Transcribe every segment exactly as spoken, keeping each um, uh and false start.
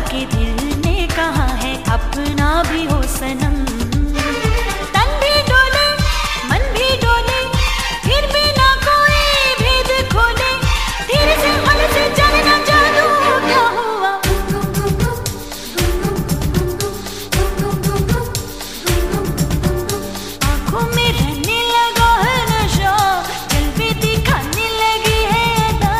के दिल ने कहा है अपना भी हो सनम। तन भी डोले मन भी डोले फिर भी ना कोई भेद खोले, धीरे से हल से चलना जादू क्या हुआ। आंखों में रहने लगा है नशा, दिल भी दिखाने लगी है अदा।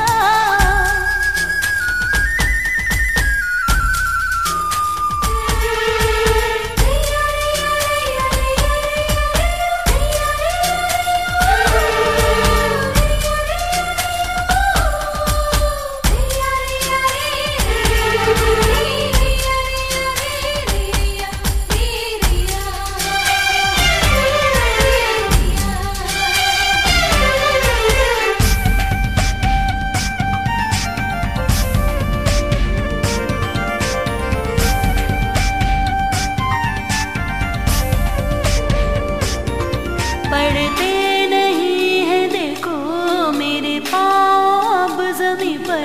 पड़ते नहीं है देखो मेरे पाँव ज़मीं पर,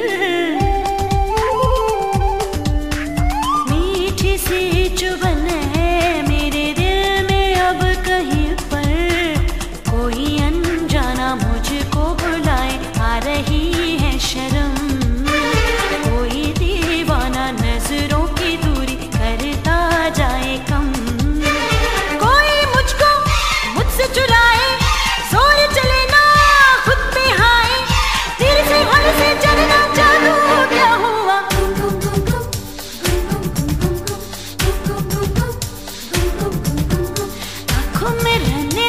मीठी सी चुभन है मेरे दिल में अब कहीं पर। कोई अनजाना मुझको बुलाए, आ रही है शर्म। कोई दीवाना नजरों की दूरी करता जाए कम। से चुराए जोर चले ना खुद पे हाय, धीरे से हल से चलना जादू क्या हुआ। आंखों में रहने